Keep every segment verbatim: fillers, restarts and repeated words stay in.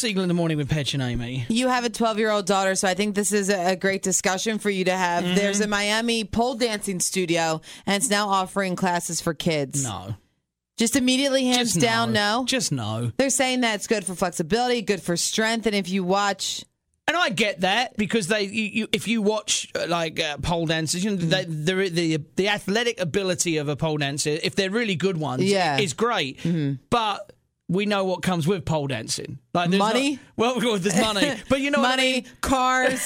Siegel in the Morning with Petch and Amy. You have a twelve-year-old daughter, so I think this is a great discussion for you to have. Mm-hmm. There's a Miami pole dancing studio, and it's now offering classes for kids. No. Just immediately hands Just down, no. no? Just no. They're saying that it's good for flexibility, good for strength, and if you watch... And I get that because they, you, you, if you watch uh, like uh, pole dancers, you know, they, the the the athletic ability of a pole dancer, if they're really good ones, yeah. is great. Mm-hmm. But we know what comes with pole dancing. Like money? Not, well, there's money, but you know money, what I mean? cars.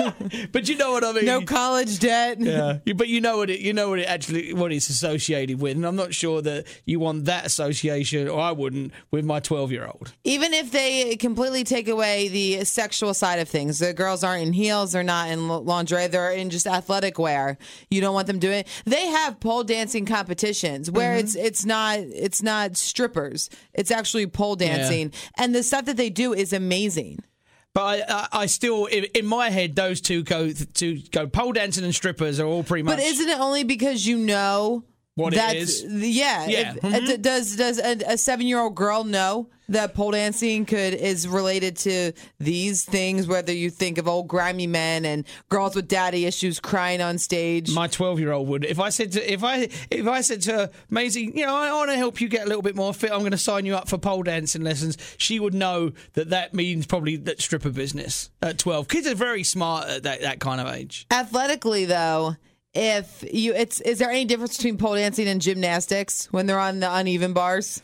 But you know what I mean. No college debt. Yeah, but you know what it. You know what it actually what it's associated with, and I'm not sure that you want that association, or I wouldn't, with my twelve year old. Even if they completely take away the sexual side of things, the girls aren't in heels, they're not in lingerie, they're in just athletic wear. You don't want them doing. They have pole dancing competitions where mm-hmm. it's it's not it's not strippers. It's actually pole dancing, yeah. and the stuff that they do is amazing. But I, I, I still, in, in my head, those two go to go pole dancing and strippers are all pretty much. But isn't it only because you know what it is? Yeah. Yeah. If, mm-hmm. Does does a, a seven year old girl know that pole dancing could is related to these things? Whether you think of old grimy men and girls with daddy issues crying on stage. My twelve year old would. If I said to if I if I said to her, Maisie, you know, I want to help you get a little bit more fit. I'm going to sign you up for pole dancing lessons. She would know that that means probably that stripper business at twelve. Kids are very smart at that, that kind of age. Athletically, though. If you, it's is there any difference between pole dancing and gymnastics when they're on the uneven bars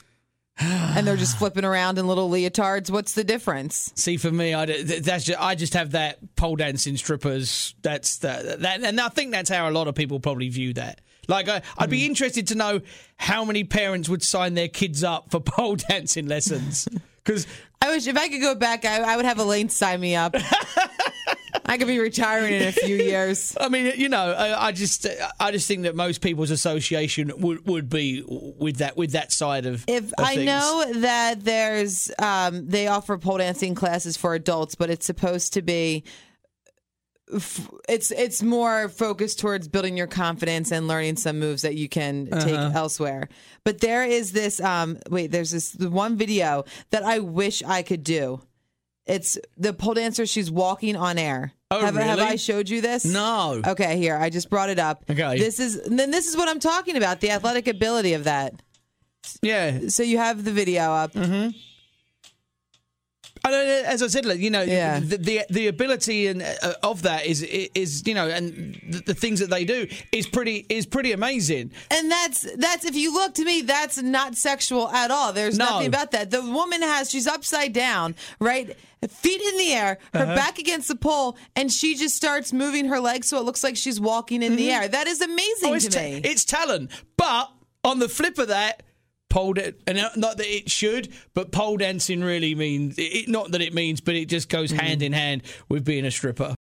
and they're just flipping around in little leotards? What's the difference? See, for me, I that's just, I just have that pole dancing strippers. That's that, that, and I think that's how a lot of people probably view that. Like, I, I'd be interested to know how many parents would sign their kids up for pole dancing lessons. Because I wish if I could go back, I, I would have Elaine sign me up. I could be retiring in a few years. I mean, you know, I, I just, I just think that most people's association would, would be with that, with that side of. If of I things. know that there's, um, they offer pole dancing classes for adults, but it's supposed to be. It's it's more focused towards building your confidence and learning some moves that you can take uh-huh. elsewhere. But there is this. Um, wait, there's this one video that I wish I could do. It's the pole dancer. She's walking on air. Oh, have, really? have I showed you this? No. Okay, here. I just brought it up. Okay. This is then this is what I'm talking about, the athletic ability of that. Yeah. So you have the video up. Mm-hmm. I don't, as I said, you know, yeah. the, the the ability and uh, of that is is you know, and the, the things that they do is pretty is pretty amazing. And that's that's if you look to me, that's not sexual at all. There's no. nothing about that. The woman has she's upside down, right, feet in the air, her uh-huh. back against the pole, and she just starts moving her legs so it looks like she's walking in mm-hmm. the air. That is amazing oh, to ta- me. It's talent, but on the flip of that. Pole da- and not that it should, but pole dancing really means it, not that it means, but it just goes mm. hand in hand with being a stripper.